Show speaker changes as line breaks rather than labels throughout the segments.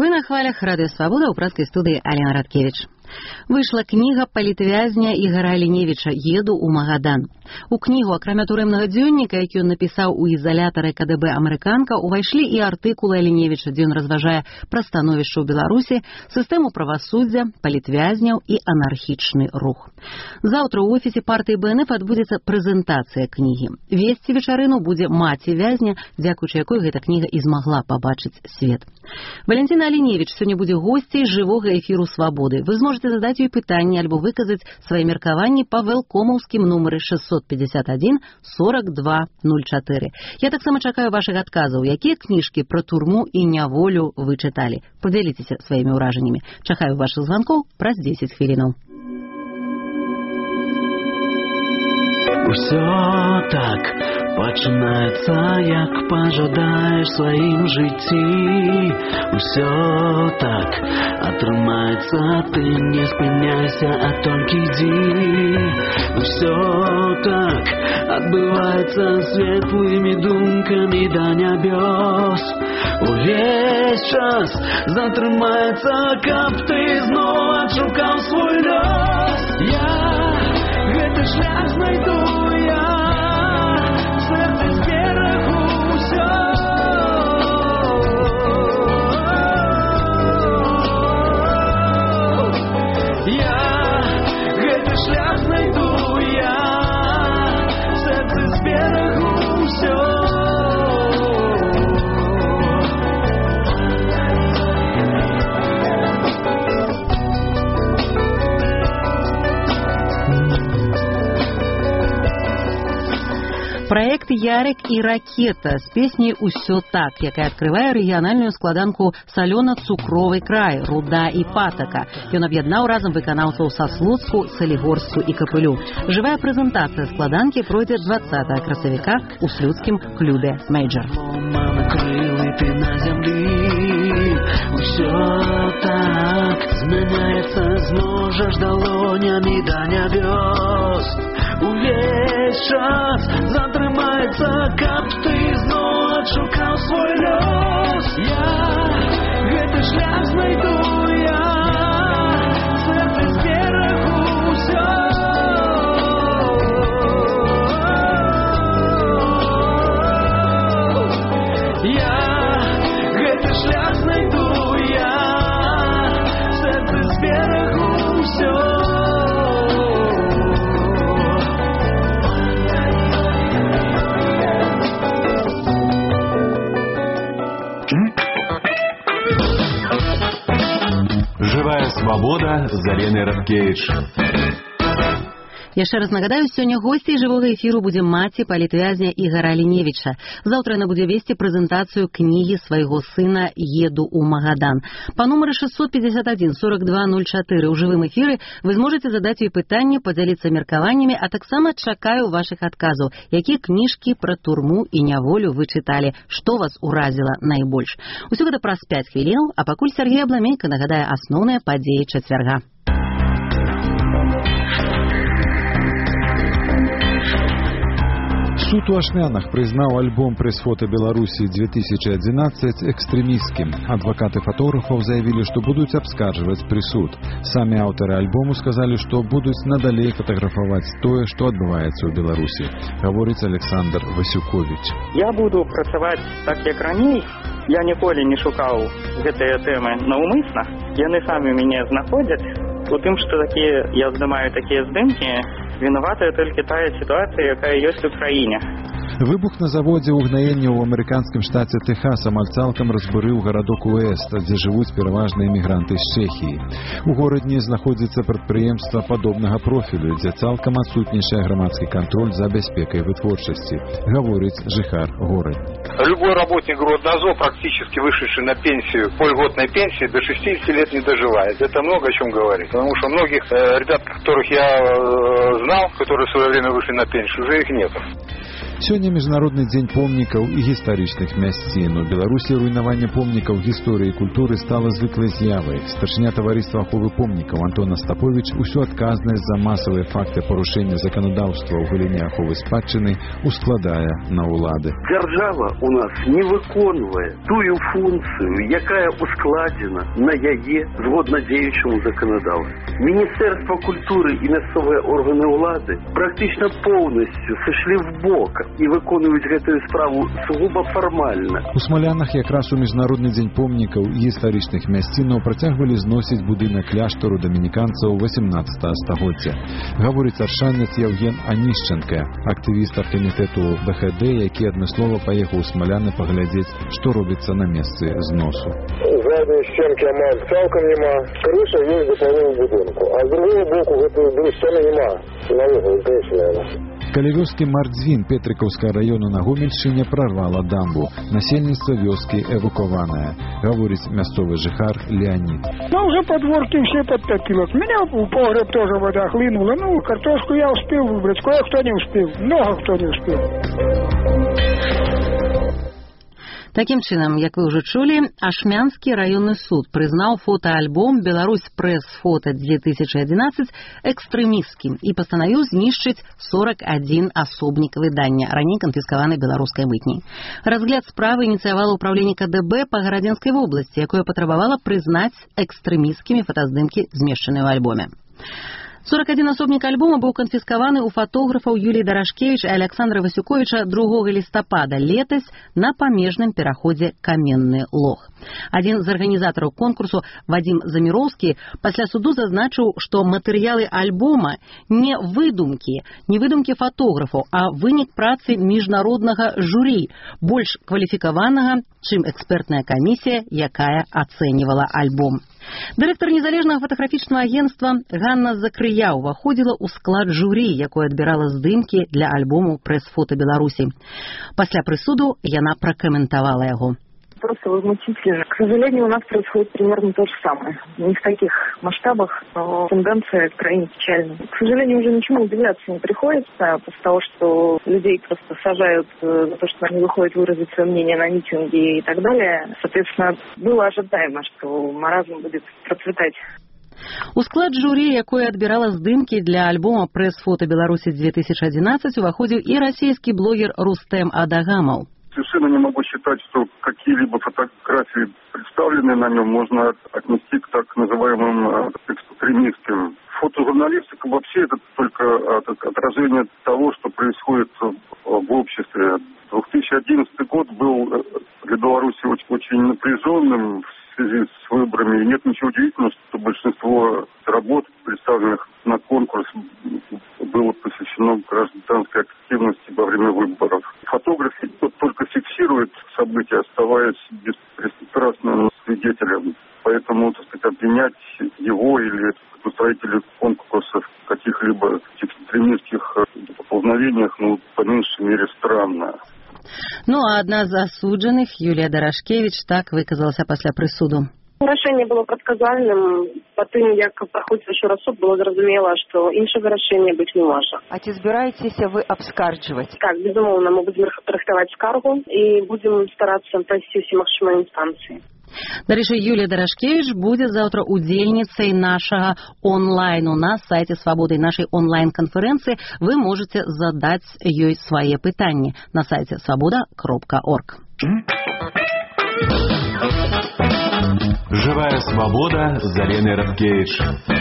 Вы на хвалях Радыё Свабода, у пражскай студыі Алена Радкевіч. Выйшла кніга палітвязня Ігара Аліневіча «Еду ў Магадан». У кнігу, акрамя турэмнага дзённіка, які ён напісаў у ізалятары КДБ «Амерыканка», увайшлі і артыкулы Аліневіча, дзе ён разважае пра становішча ў Беларусі, сістэму правасуддзя, палітвязняў і анархічны рух. Заўтра ў офісе партыі БНФ адбудзецца прэзентацыя кнігі. Весці вечарыну будзе маці вязня, дзякуючы якой гэта кніга і змагла пабачыць свет. Валентина Аліневіч сёння будзе госцей жывога эфіру «Свабоды». Вы зможаце задаць ёй пытанне альбо выказаць свае меркаванні па вэлкомаўскім нумары 651 42 04. Я таксама чакаю вашых адказаў, якія кніжкі пра турму і няволю вы чыталі. Падзяліцеся сваімі ўражаннямі. Чакаю вашых званкоў праз 10 хвілінаў.
Усё так пачынаецца, як пажадаеш сваім жыцці. Усё так атрымаецца, ты не спыняйся, а толькі ідзі. Усё так адбываецца светлымі думкамі да нябёс. Увесь час затрымаецца, каб ты зноў адшукаў свой лёс. Я гэты шлях знайду, я сердце зберагу ўсё. Я гэты шлях знайду, я сердце зберагу ўсё.
Проект «Ярик и ракета» с песней «Усё так», якая открывае рэгіянальную складанку салёна-цукровый край, руда і патака. Ён аб'яднаў разам выканаўцаў са Слуцку, Салігорску і Капылю. Жывая прэзентацыя складанкі пройдзе 20 красавіка ў слуцкім клубе «Мейджор».
Усё так змяняецца, зможаш далонямі да нябёс. Увесь час затрымаецца, каб ты зноў адшукаў свой лёс. Я гэты шлях знайду, я сердце зберагу ўсё. Я гэты шлях знайду, я сердце зберагу ўсё.
Живая свобода з Аленай Радкевіч.
Яшчэ раз нагадаю, сёння госцей жывога эфіру будзе маці палітвязня Ігара Аліневіча. Заўтра яна будзе весці прэзентацыю кнігі свайго сына «Еду ў Магадан». Па нумары 651 42 04 ў жывым эфіры вы зможаце задаць ёй пытанне, падзяліцца меркаваннямі, а таксама чакаю вашых адказаў, якія кніжкі пра турму і няволю вы чыталі, што вас уразіла найбольш. Усё гэта праз 5 хвілінаў, а пакуль Сергей Абламенька нагадае асноўныя падзеі чацвярга.
Суд у Ашмянах признал альбом пресс-фото Беларуси 2011 экстремистским. Адвокаты фотографов заявили, что будут обскарживать присуд. Сами авторы альбому сказали, что будут надалей фотографовать то, что отбывается в Беларуси. Говорит Александр Васюкович.
Я буду працаваць так, як раней. Я ніколі не шукаў гэтыя тэмы наўмысна. Яны самі мяне знаходзяць. У тым, што я здымаю такія здымкі, вінаватая толькі тая сітуацыя, якая ёсць у краіне.
Выбух на заводе угнаення ў амерыканскім штаце Тэхас амаль цалкам разбурыў гарадок Уэст, дзе жывуць пераважна імігранты з Чэхіі. У горадні знаходзіцца прадпрыемства падобнага профілю, дзе цалкам адсутнічае грамадскі кантроль за бяспекай вытворчасці, гаворыць жыхар горада.
Любой работник Гроднозо, практически вышедший на пенсию, по льготной пенсии, до 60 лет не доживает. Это много о чем говорит. Потому что многих ребят, которых я знал, которые в свое время вышли на пенсию, уже их нет.
Сёння міжнародны дзень помнікаў і гістарычных мясцін. У Беларусі руйнаванне помнікаў гісторыі і культуры стала звыклай з'явай. Старшыня таварыства аховы помнікаў Антон Остапович усю адказнасць за масавыя факты парушэння заканадаўства ў галіне аховы спадчыны ускладае на ўлады.
Дзяржава у нас не выконвае тую функцыю, якая ускладзена на яе згодна дзеючаму заканадаўству. Міністэрства культуры і мясцовыя органы ўлады практычна поўнасцю сышлі в бок і выконваюць гэтую справу сугуба фармальна.
У Смалянах якраз у міжнародны дзень помнікаў і гістарычных мясцінаў працягвалі зносіць будынак кляштару дамініканцаў 18 стагоддзя. Гаворыць аршанец Яўген Анішченка, актывіст аргкамітэту БХД, які адмыслова паехаў у Смаляны паглядзець, што робіцца на месцы зносу.
Задние стенки амаль цалкам нема, крыша есть до половины будынку, а з другого боку гэтую сцену нема, наверное, здесь.
Каля вёскі Мардзвін Петрыкаўскага раёну на Гомельшчыне прарвала дамбу. Насельніцтва вёскі эвакуаванае, гаворыць мясцовы жыхар Леонид.
Уже подворки все подтопило. Меня в погреб тоже вода хлынула. Картошку я успел выбрать, кое-кто не успел. Много кто не успел.
Такім чынам, як вы ўжо чулі, Ашмянскі раённы суд прызнаў фотаальбом «Беларусь Пресс-фота-2011» экстрэмісцкім і пастанавіў знішчыць 41 асобнік выдання, раней канфіскаванай беларускай мытняй. Разгляд справы ініцыявала ўпраўленне КДБ па Гарадзенскай вобласці, якое патрабавала прызнаць экстрэмісцкімі фотаздымкі, змешчаныя ў альбоме. 41 асобнік альбома быў канфіскаваны ў фотографаў Юліі Дарашкевіч і Александра Васюковіча 2 лістапада летась на памежным пераходзе Каменны Лог. Адзін з арганізатараў конкурсу Вадзім Заміроўскі пасля суду зазначыў, што матэрыялы альбома не выдумкі фотографаў, а вынік працы міжнароднага журі, больш кваліфікаванага, чым экспертная камісія, якая ацэньвала альбом. Дырэктар незалежнага фотаграфічнага агенцтва Ганна Закрыя ўваходзіла ў склад журі, якое адбірала здымкі для альбому «Пресс-фота Беларусі». Пасля прысуду яна пракаментавала яго.
Просто возмутительно. К сожалению, у нас происходит примерно то же самое. Не в таких масштабах, но тенденция крайне печальная. К сожалению, уже ничему удивляться не приходится, после того, что людей просто сажают за то, что они выходят выразить свое мнение на митинге и так далее. Соответственно, было ожидаемо, что маразм будет процветать.
У склад журі, якое адбірала здымкі для альбома «Пресс-фота Беларусі-2011», уваходзіў і расійскі блогер Рустэм Адагамаў.
Совершенно не могу считать, что какие-либо фотографии, представленные на нем, можно отнести к так называемым экстремистским. Фотожурналистика вообще это только отражение того, что происходит в обществе. 2011 год был для Беларуси очень напряженным в связи с выборами. И нет ничего удивительного, что большинство работ, представленных на конкурс, было посвящено гражданской активности во время выборов. Фотографы только фиксируют события, оставаясь беспристрастным свидетелем. Поэтому, так сказать, обвинять его или устроителей конкурсов в каких-либо экстремистских поползновениях, по меньшей мере, странно.
А одна з асуджаных, Юлія Дарашкевіч, так выказалася пасля прысуду.
Рашэнне было прадказальным, па тым, як праходзіць яшчэ раз суд, было зразумела, што іншага рашэння быць не можа.
А ці збіраецеся вы абскарджваць?
Так, безумоўна, мы будзем рыхтаваць скаргу і будзем старацца прайсці ўсе магчымыя інстанцыі.
Дарэчы, Юлія Дарашкевіч будзе заўтра удзельніцай нашага онлайну на сайце Свабоды, нашай онлайн-канферэнцыі. Вы можете задаць ёй свае пытанні на сайце свабода.орг.
Живая свобода з Аленой Радкевич.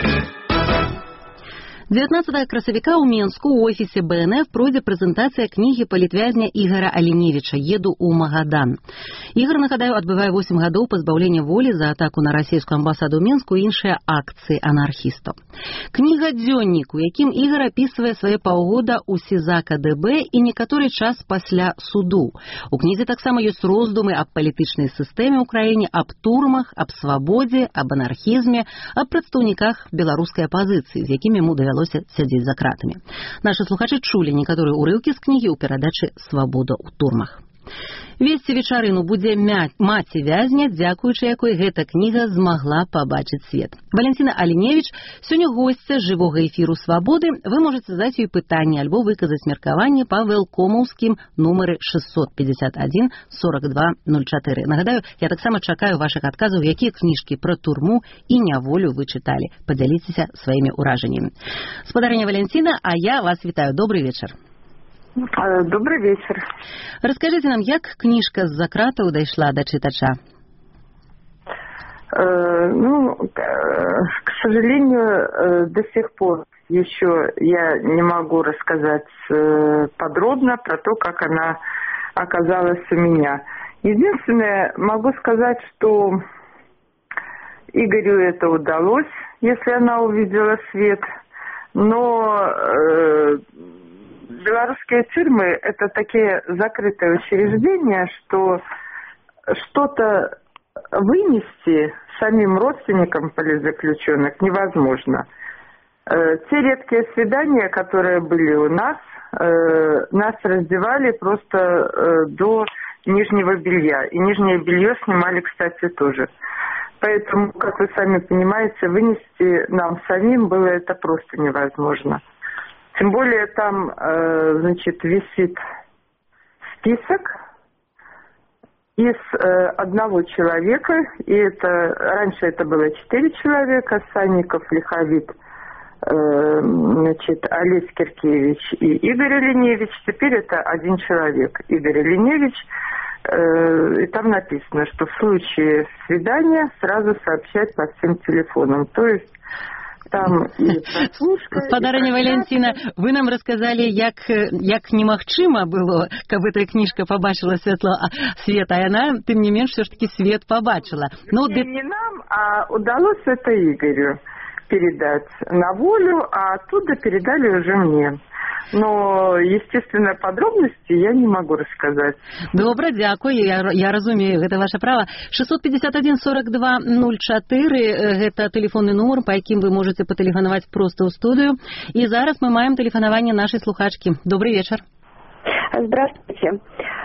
19 красавіка ў Менску ў офісе БНФ пройдзе прэзентацыя кнігі палітвязня Ігара Аленевіча «Еду ў Магадан». Ігар, нагадаю, адбывае 8 гадоў пазбаўлення волі за атаку на расійскую амбасаду ў Менску і іншыя акцыі анархістаў. Кніга дзённік, у якім Ігар апісвае свае паўгода ў СІЗА КДБ і некаторы час пасля суду. У кнізе таксама ёсць роздумы аб палітычнай сістэме ў краіне, аб турмах, аб свабодзе, аб анархізме, аб прадстаўніках беларускай апазіцыі, з якімі яму давялося сядзець за кратамі. Нашы слухачы чулі некаторыя ўрыўкі з кнігі ў перадачы «Свабода ў турмах». Весці вечарыну будзе маці вязня, дзякуючы якой гэта кніга змагла пабачыць свет. Валентина Аліневіч сёння госця жывога эфіру «Свабоды». Вы можаце задаць ёй пытанне альбо выказаць меркаванне па вэлкомаўскім нумары 651 4204. Нагадаю, я таксама чакаю вашых адказаў, якія кніжкі пра турму і няволю вы чыталі. Падзяліцеся сваімі ўражаннямі. Спадарыня Валентина, а я вас вітаю. Добрый вечар.
Добрый вечер.
Расскажите нам, як книжка «За кратаў» дайшла до читача?
К сожалению, до сих пор еще я не могу рассказать подробно про то, как она оказалась у меня. Единственное, могу сказать, что Игорю это удалось, если она увидела свет, но белорусские тюрьмы – это такие закрытые учреждения, что что-то вынести самим родственникам политзаключенных невозможно. Те редкие свидания, которые были у нас, нас раздевали просто до нижнего белья. И нижнее белье снимали, кстати, тоже. Поэтому, как вы сами понимаете, вынести нам самим было это просто невозможно. Тем более там, висит список из одного человека, и раньше это было 4 человека: Санников, Лиховит, Олесь Киркевич и Игорь Линевич. Теперь это один человек, Игорь Линевич. И там написано, что в случае свидания сразу сообщать по всем телефонам. То есть там и прослушка...
Спадарыня Валентина, вы нам рассказали, як немагчыма было, каб эта книжка побачила свет, а она, тем не менш, все-таки свет побачила.
Не нам, а удалось это Игорю передать на волю, а оттуда передали уже мне. Но, естественно, подробности я не могу рассказать.
Добра, дзякуй, я разумею, гэта ваше право. 651 42 04, гэта телефонный нумар, по яким вы можете патэлефанаваць просто ў студыю. И зараз мы маем тэлефанаванне нашей слухачки. Добрый вечер.
Здравствуйте.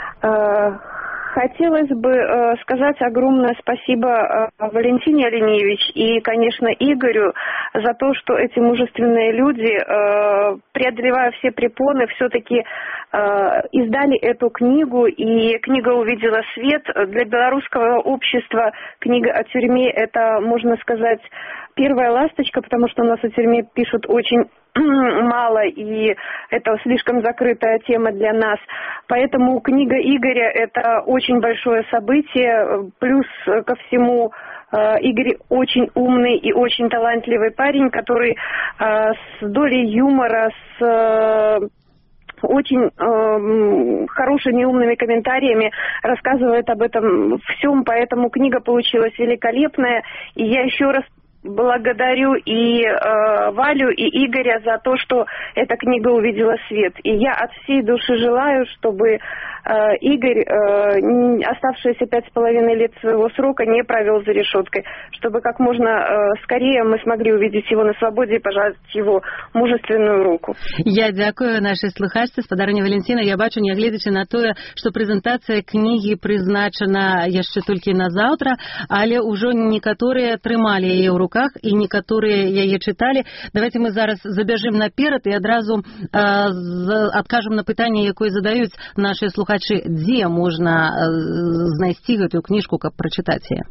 Хотелось бы сказать огромное спасибо Валентине Алиневич и, конечно, Игорю за то, что эти мужественные люди, преодолевая все препоны, все-таки издали эту книгу, и книга увидела свет. Для белорусского общества книга о тюрьме – это, можно сказать, первая ласточка, потому что у нас о тюрьме пишут очень мало, и это слишком закрытая тема для нас. Поэтому книга Игоря – это очень большое событие. Плюс ко всему, Игорь очень умный и очень талантливый парень, который с долей юмора, с очень хорошими умными комментариями рассказывает об этом всем. Поэтому книга получилась великолепная. И я еще раз благодарю и Валю, и Игоря за то, что эта книга увидела свет. И я от всей души желаю, чтобы Игорь, оставшиеся 5,5 лет своего срока, не провел за решеткой, чтобы как можно скорее мы смогли увидеть его на свободе и пожать его мужественную руку.
Я дякую нашей слухачцы, спадарыня Валентина. Я бачу, нягледзячы на тое, што прэзентацыя кнігі прызначана яшчэ толькі на заўтра, але ўжо некаторыя трымалі яе ў руках і некаторыя яе чыталі. Давайте мы зараз забяжым наперад і адразу адкажам на пытанне, якое задаюць наши слухачы. Где можно знайсці гэтую книжку, как прочитать ее?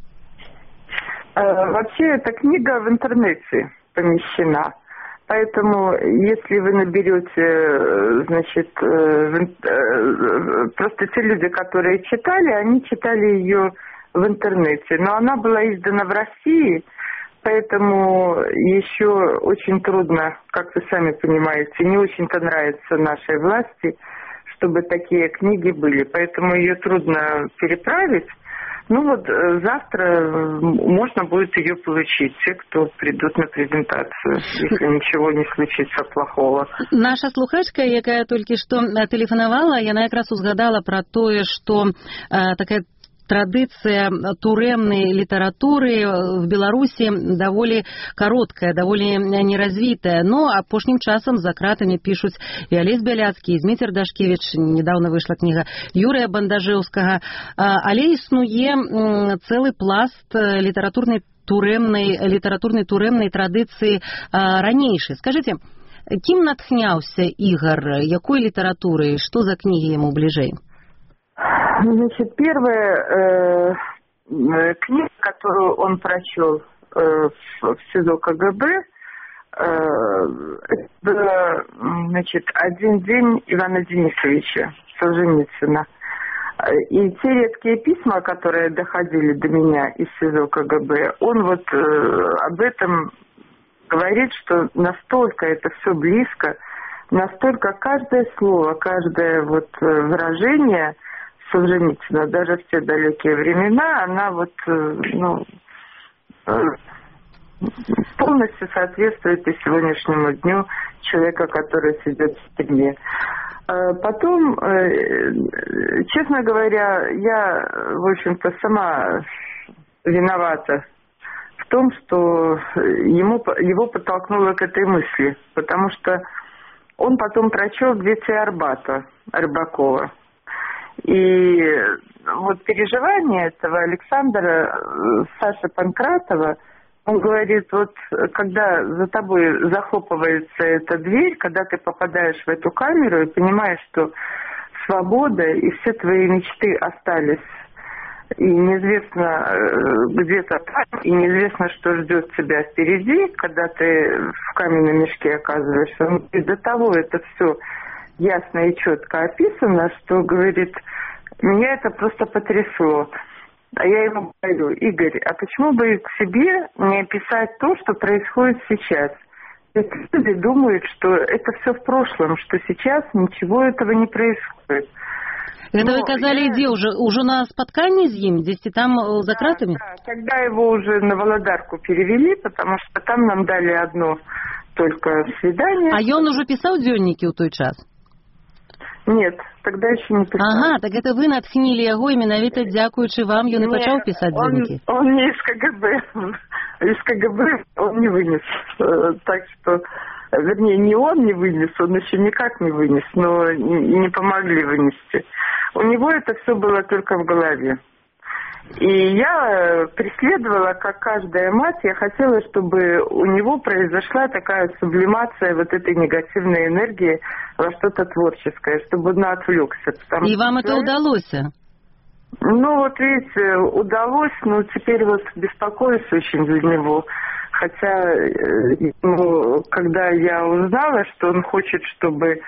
Вообще, эта книга в интернете помещена. Поэтому, если вы наберете, просто те люди, которые читали, они читали ее в интернете. Но она была издана в России, поэтому еще очень трудно, как вы сами понимаете, не очень-то нравится нашей власти, чтобы такие книги были. Поэтому ее трудно переправить. Завтра можно будет ее получить, те, кто придут на презентацию, если ничего не случится плохого.
Наша слухачка, якая толькі што тэлефанавала, яна якраз узгадала про тое, што такая традыцыя турэмнай літаратуры в Беларусі даволі кароткая, даволі неразвітая, но апошнім часам за кратамі пішуць і Алесь Бяляцкі, і Зміцер Дашкевіч, недавно выйшла кніга Юрыя Бандажэўскага, але існуе цэлы пласт літаратурнай турэмнай традыцыі ранейшай. Скажыце, кім натхняўся Игорь, якой літаратурай, што за кнігі яму бліжэй?
Значит, первая книга, которую он прочел в СИЗО КГБ, это, значит, «Один день» Ивана Денисовича Солженицына. И те редкие письма, которые доходили до меня из СИЗО КГБ, он вот об этом говорит, что настолько это все близко, настолько каждое слово, каждое вот выражение Солженицына, даже в те далекие времена, она вот, ну, полностью соответствует и сегодняшнему дню человека, который сидит в тюрьме. Потом, честно говоря, я, в общем-то, сама виновата в том, что его подтолкнуло к этой мысли, потому что он потом прочел «Дети Арбата» Рыбакова. И вот переживание этого Александра, Саши Панкратова, он говорит, вот когда за тобой захлопывается эта дверь, когда ты попадаешь в эту камеру и понимаешь, что свобода и все твои мечты остались, и неизвестно где-то там, и неизвестно, что ждет тебя впереди, когда ты в каменном мешке оказываешься. И до того это все ясно и четко описано, что, говорит, меня это просто потрясло. А я ему говорю: Игорь, а почему бы к себе не описать то, что происходит сейчас? Ведь люди думают, что это все в прошлом, что сейчас ничего этого не происходит.
Это вы казали, где уже на споткании с ним, здесь и там за кратами?
Да, тогда его уже на Володарку перевели, потому что там нам дали одно только свидание.
А он уже писал дзённікі ў той час?
Нет, тогда еще не писал.
Ага, так это вы натхнили его, и менавіта дзякуючы вам ён и пачаў писать дзённікі?
Он не из КГБ. Из КГБ он не вынес. Так что, вернее, не он не вынес, он еще никак не вынес, но не помогли вынести. У него это все было только в голове. И я преследовала, как каждая мать, я хотела, чтобы у него произошла такая сублимация вот этой негативной энергии во что-то творческое, чтобы он отвлекся.
И вам это удалось?
Ну, вот видите, удалось, но теперь вот беспокоюсь очень за него. Хотя, ну, когда я узнала, что он хочет, чтобы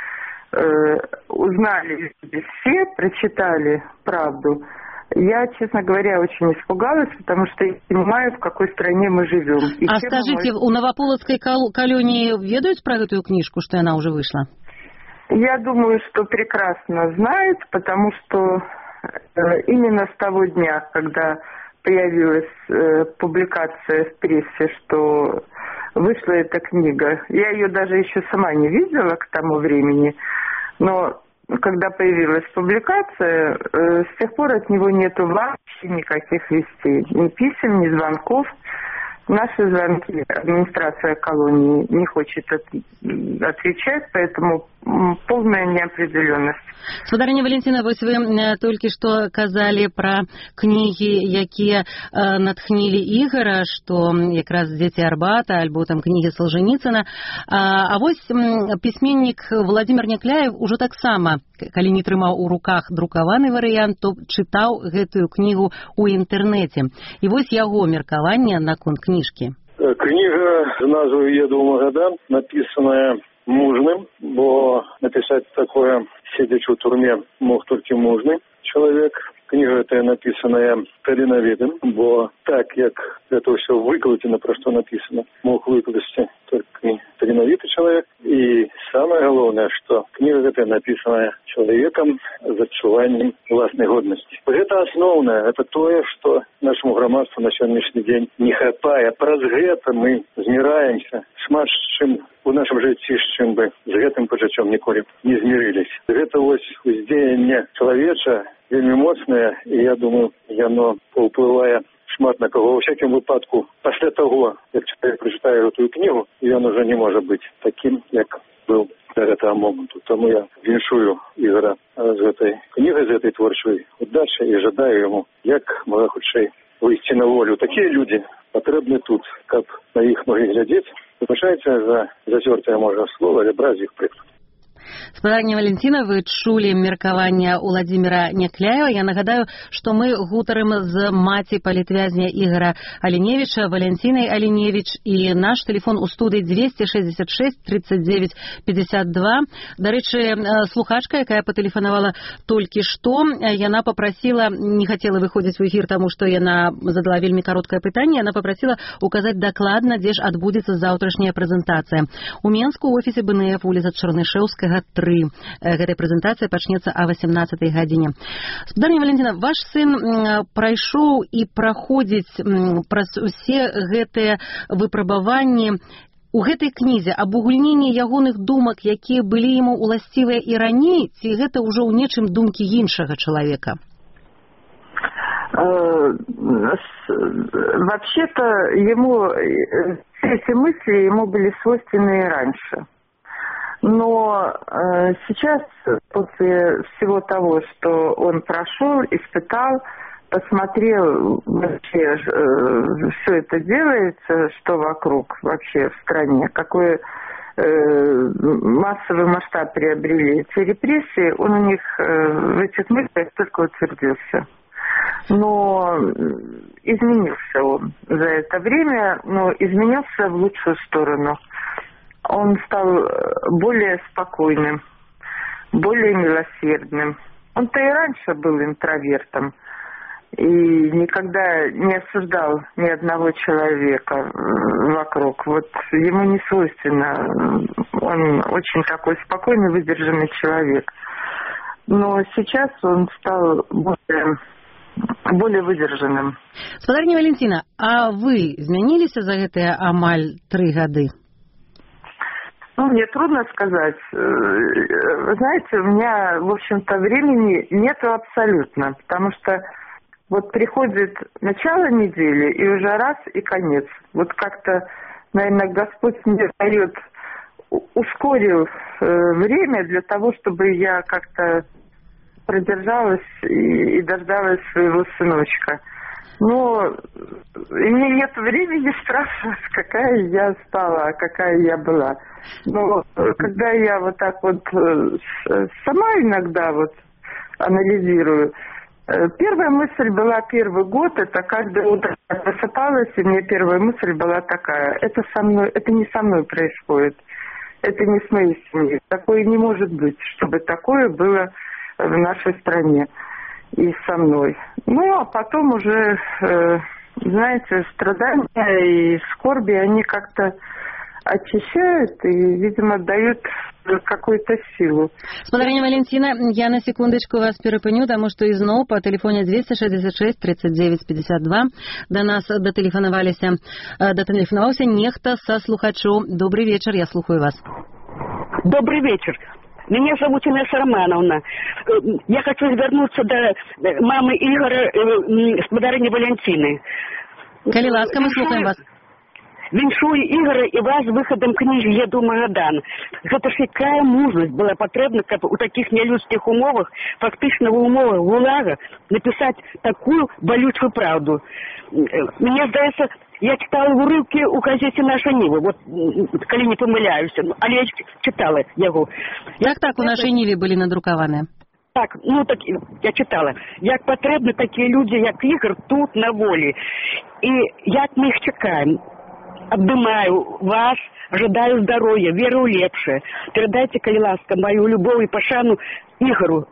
узнали все, прочитали правду, я, честно говоря, очень испугалась, потому что я понимаю, в какой стране мы живем. И
а скажите, у Новополоцкой колонии ведают про эту книжку, что она уже вышла?
Я думаю, что прекрасно знают, потому что именно с того дня, когда появилась публикация в прессе, что вышла эта книга, я ее даже еще сама не видела к тому времени, но когда появилась публикация, с тех пор от него нету вообще никаких вестей, ни писем, ни звонков. Наши звонки администрация колонии не хочет отвечать, поэтому полная неопределенность.
Сударыня Валентина, вось вы только что казали про книги, якія натхнили Игоря, что как раз «Дети Арбата», альбо там книги Солженицына. А вось письменник Владимир Някляев уже так само, калі не трымаў у руках друкаваны варыянт, то чытаў гэтую книгу у інтэрнэце. І вось яго меркаванне наконт кніжкі.
Книга з назвой «Еду в Магадан», написанная мужным, бо написать такое, сидячи в турме, мог только мужный человек. Книга эта написанная таленавітым, бо так, як это все выкладено, про что написано, мог выкладывать только таленавитый человек. И самое главное, что книга эта написана человеком с адчуваннем власной годности. Это основное, это то, что нашему громадству на сегодняшний день не хапае. Праз гэта мы змираемся. Шмат з чым у нашым жыцці з чым бы з гэтым пачуццём ніколі не змірыліся. Гэта вось уздзеянне чалавеча вельмі моцнае, і я думаю, яно паўплывае шмат на кого. Во всякім выпадку, пасля таго, як чалавек прачытае гэтую кнігу, ён уже не можа быць такім, як быў до гэтага моманту. Таму я віншую Ігора з гэтай кнігай, з гэтай творчай удачы і жадаю яму як мага хутчэй выйсці на волю. Такія людзі патрэбны тут, каб на іх могли глядзець. Выбачайце за зацёртае можа слова, але браць іх прыклад.
Спадарня Валентина, вы чулі меркаванне Уладзіміра Някляева. Я нагадаю, што мы гутарым з маці палітвязня Ігора Аліневіча, Валентинай Аліневіч, і наш телефон у студыі 266 39 52. Дарэчы, слухачка, якая патэлефанавала толькі што, яна попросила, не хацела выходзіць у эфір, таму што яна задала вельмі кароткае пытанне, яна попросила указаць дакладна, дзе ж адбудзецца заўтрашняя прэзентацыя. У Менску ў офісе БНФ, вуліца Чарнышэўскага, 3. Гэтая прэзентацыя пачнецца о 18 гадзіне. Спадарня Валентина, ваш сын прайшоў і праходзіць праз усе гэтыя выпрабаванні. У гэтай кнізе абагульненне ягоных думак, якія былі яму уласцівыя і раней, ці гэта ўжо ў нечым думкі іншага чалавека?
Вообще-то ему эти мысли ему были свойственны и раньше. Но сейчас, после всего того, что он прошел, испытал, посмотрел вообще, все это делается, что вокруг вообще в стране, какой массовый масштаб приобрели эти репрессии, он у них в этих мыслях только утвердился. Но изменился он за это время, но изменился в лучшую сторону. Он стал более спокойным, более милосердным. Он-то и раньше был интровертом и никогда не осуждал ни одного человека вокруг. Вот ему не свойственно. Он очень такой спокойный, выдержанный человек. Но сейчас он стал более выдержанным.
Спадарня Валентина, а вы змяніліся за гэтыя амаль 3 гады?
Ну, мне трудно сказать. Вы знаете, у меня, в общем-то, времени нету абсолютно, потому что вот приходит начало недели, и уже раз, и конец. Вот как-то, наверное, Господь мне дает, ускорил время для того, чтобы я как-то продержалась и дождалась своего сыночка. Но и мне нет времени спрашивать, какая я стала, а какая я была. Но когда я вот так вот сама иногда вот анализирую, первая мысль была первый год, это каждое утро я просыпалась, и мне первая мысль была такая: это со мной, это не со мной происходит, это не с моей семьей, такое не может быть, чтобы такое было в нашей стране и со мной. Ну, а потом уже, знаете, страдания и скорби, они как-то очищают и, видимо, дают какую-то силу.
Спадарня Валентина, я на секундочку вас перапыню, таму што ізноў па тэлефоне 266 39 52 да нас датэлефанаваўся нехта са слухачоў. Добрый вечер, я слухаю вас.
Добрый вечер. Меня зовут Инесса Романовна. Я хочу вернуться до мамы Игоря, спадарыні Валентины.
Калі ласка, мы слухаем вас.
Віншую Ігора і вас выходом кнігі «Еду в Магадан». Гэта ж якая мужнасць была патрэбна, каб у такіх нялюдскіх умовах, фактычна в умовах ГУЛАГа, напісаць такую балючую правду. Мне здаецца, я читала урывкі у газеце «Наша Ніва», вот, калі не памыляюся, але я читала яго.
Як так у «Нашай Ніве» былі надрукаваныя?
Так, ну так, я читала. Як патрэбны такія людзі, як Ігор, тут на волі. І як мы іх чакаем. Обнимаю вас, ожидаю здоровья, веры в лепшее. Передайте, коли ласка, мою любовь и пошану Игору.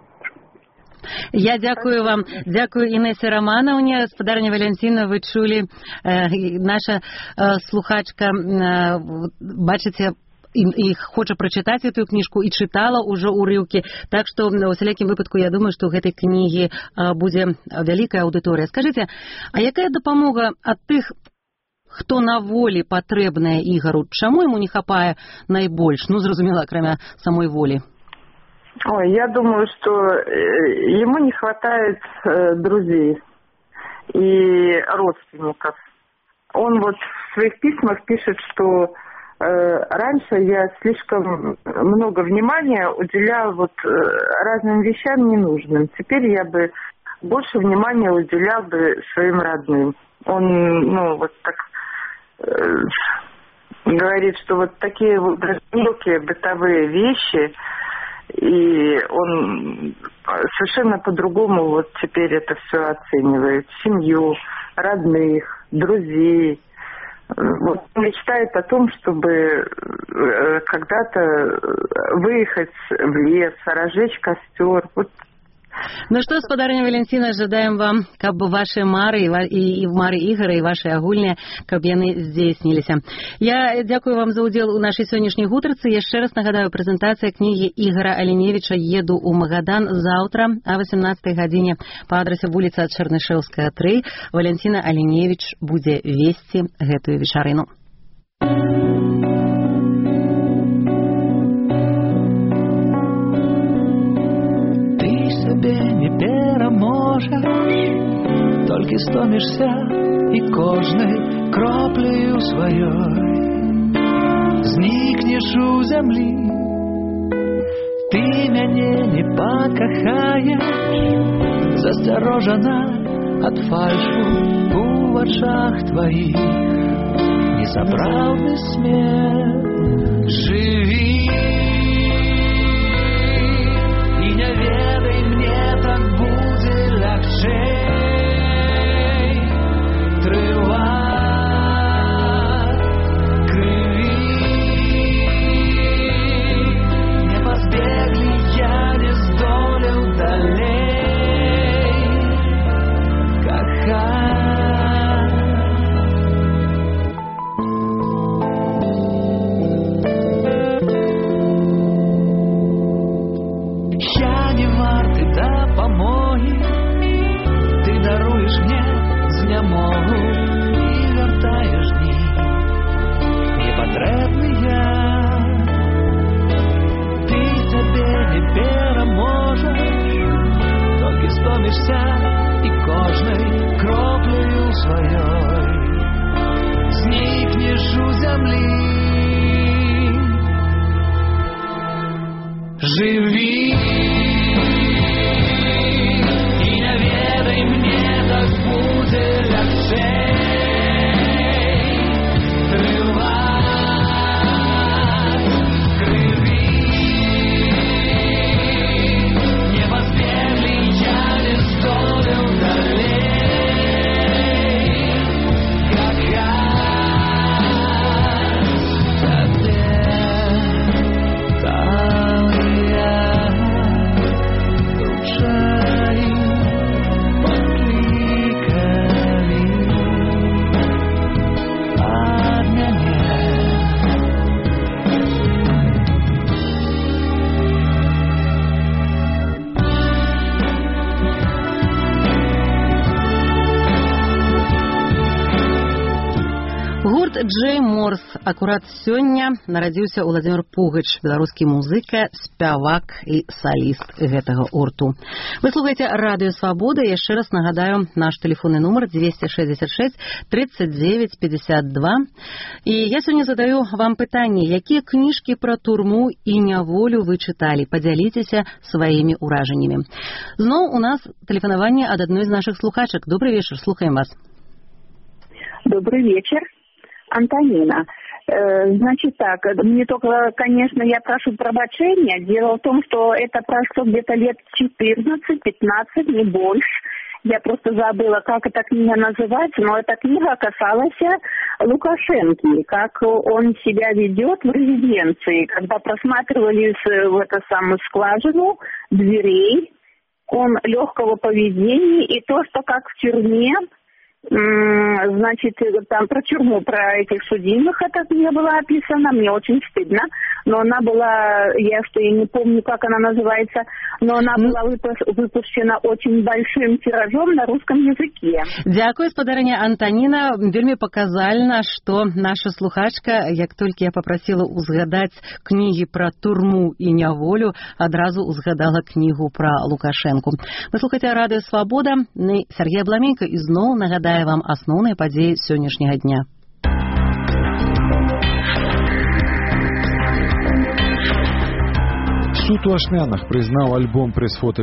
Я дякую вам. Дякую Інесі Романовні. Спадарня Валентина, ви чули, наша слухачка, бачите, і хоча прачытаць эту кніжку і чытала ўжо ўрыўкі. Так што ў усялякім выпадку я думаю, што ў гэтай кнігі будзе вялікая аўдыторыя. Скажыце, а якая дапамога ад тых хто на волі патрэбная Ігару, чаму ему не хапае найбольш, ну, зразумела, акрамя самой волі?
Ой, я думаю, что ему не хватает друзей и родственников. Он вот в своих письмах пишет, что раньше я слишком много внимания уделял вот разным вещам ненужным. Теперь я бы больше внимания уделял бы своим родным. Он, ну, вот так говорит, что вот такие вот мелкие бытовые вещи, и он совершенно по-другому вот теперь это все оценивает. Семью, родных, друзей. Вот мечтает о том, чтобы когда-то выехать в лес, разжечь костер. Вот.
Ну что, спадарня Валентина, жадаем вам, каб ваши мары и мары Ігора, и ваши агульныя, каб яны здзейсніліся. Я дзякую вам за удзел у нашай сённяшняй гутарцы. Яшчэ раз нагадаю, прэзентацыя кнігі Ігора Аленевіча «Еду ў Магадан» заўтра о 18 гадзіне па адрасе вуліца Чарнышэўская, 3. Валентина Аленевіч будзе весці гэтую вечарыну.
Не пераможаш, толькі стомішся і кожнай кроплею сваёй знікнеш у зямлі. Ты мяне не пакахаеш, засцярожана ад фальшу у вачах тваіх, несапраўдны смех. Жыві і не ведай, мне так будзе лягчэй. Трываць крыві не пазбеглі, я не здолеў далей кахаць. Я не варты дапамогі, ты даруеш мне знямогу і вяртаеш дні непатрэбныя. Ты сабе не пераможаш, толькі стомішся і кожнай кроплею сваёй знікнеш у зямлі. Жыві і не ведай, мне так будзе лягчэй. Трываць крыві не пазбеглі, я не здолеў далей кахаць цябе. Талыя ручаі паклікалі ад мяне.
Гурт Джей Морс акурат сёння нарадзіўся Владзімір Пугач, беларускі музыка, спявак і саліст гэтага гурту. Вы слухаеце радыё Свабода. Яшчэ раз нагадаю, наш тэлефонны нумар 266 39 52. І я сёння задаю вам пытанне, якія кніжкі пра турму і няволю вы чыталі? Падзяліцеся сваімі ўражаннямі. Зноў у нас тэлефанаванне ад адной з нашых слухачак. Добрый вечер, слухаем вас.
Добрый вечер. Антонина. Значит так, мне только, конечно, я прошу прощения. Дело в том, что это прошло где-то лет 14-15, не больше. Я просто забыла, как эта книга называется, но эта книга касалась Лукашенко, как он себя ведет в резиденции, когда просматривали в эту самую скважину дверей, он легкого поведения, и то, что как в тюрьме, Значит, там про тюрьму, про этих судимых это не было описано, мне очень стыдно, но она была, я не помню, как она называется, но она была выпущена очень большим тиражом на русском языке.
Дякую, спадарыня Антаніна. Вельмі паказальна, што наша слухачка, як толькі я попросила узгадаць кнігі пра турму і няволю, адразу узгадала кнігу пра Лукашэнку. Вы слухаеце радыё Свабода, Сергей Абламенко ізноў нагадае вам асноўныя падзеі сённяшняга дня.
Суд у Ашмянах признал альбом «Пресс-фото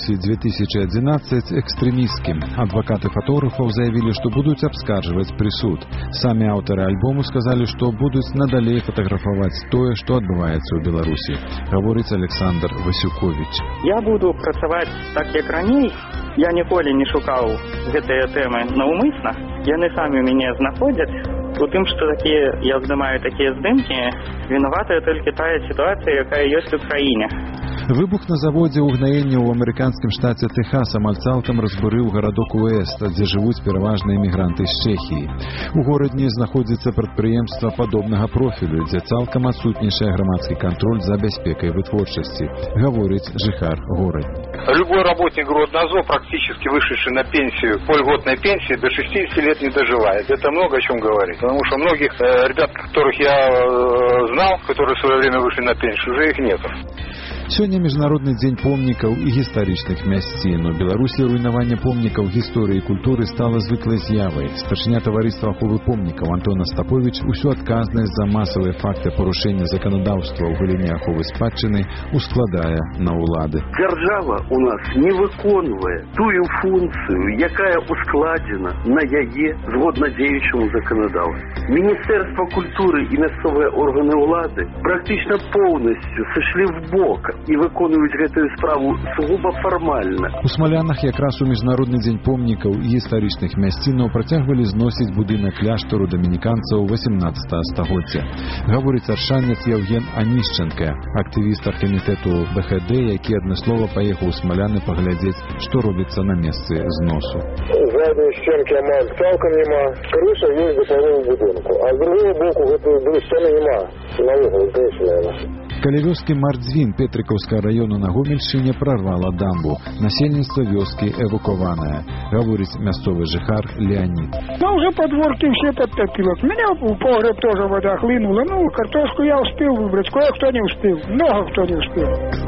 Беларуси-2011» экстремистским. Адвокаты фотографов заявили, что будут обскарживать присуд. Сами авторы альбому сказали, что будут надалей фотографовать то, что отбывается в Беларуси. Говорит Александр Васюкович.
Я буду працаваць так, як раней. Я ніколі не шукаў гэтыя тэмы наўмысна. Яны самі мяне знаходзяць. У тым, што я здымаю такія здымкі, вінаватая толькі тая сітуацыя, якая ёсць у краіне.
Выбух на заводе угнаення ў амерыканскім штаце Тэхас амаль цалкам разбурыў гарадок Уэст, дзе жывуць пераважна эмігранты з Чэхіі. У горадні знаходзіцца прадпрыемства падобнага профілю, дзе цалкам адсутнічае грамадскі кантроль за бяспекай вытворчасці, гаворыць жыхар горадні.
Любой работник Гроднозо, практически вышедший на пенсию, льготной пенсии, до 60 лет не доживает. Это много о чем говорит. Потому что многих ребят, которых я знал, которые в свое время вышли на пенсию, уже их нету.
Сёння міжнародны дзень помнікаў і гістарычных мясцін. У Беларусі руйнаванне помнікаў гісторыі і культуры стала звыклай з'явай. Старшыня таварыства аховы помнікаў Антон Остапович усю адказнасць за масавыя факты парушэння заканадаўства ў галіне аховы спадчыны ускладае на ўлады.
Дзяржава у нас не выконвае тую функцыю, якая ускладзена на яе згодна дзеючаму заканадаўству. Міністэрства культуры і мясцовыя органы ўлады практычна поўнасцю сышлі в бок і выконваюць гэтую справу сугуба фармальна.
У Смалянах якраз у міжнародны дзень помнікаў і гістарычных мясцінаў працягвалі зносіць будынак кляштару дамініканцаў 18 стагоддзя. Гаворыць аршанец Яўген Анішченка, актывіст аргкамітэту БХД, які адмыслова паехаў у Смаляны паглядзець, што робіцца на месцы зносу.
Задней сценки амаль цалкам нема, крыша есть до половины будынку, а з другого боку гэтай сцены нема, наогул знесена.
Каля вёскі Мардзвін Петрыкаўскага району на Гомельшчыне прорвала дамбу. Насельніцтва вёскі эвакуванае, гаворыць мясцовы жыхар Леонид.
Ну, уже подворки все подтопило. Меня в погреб тоже вода хлынула. Ну, картошку я успел выбрать, кое-кто не успел. Много кто не успел.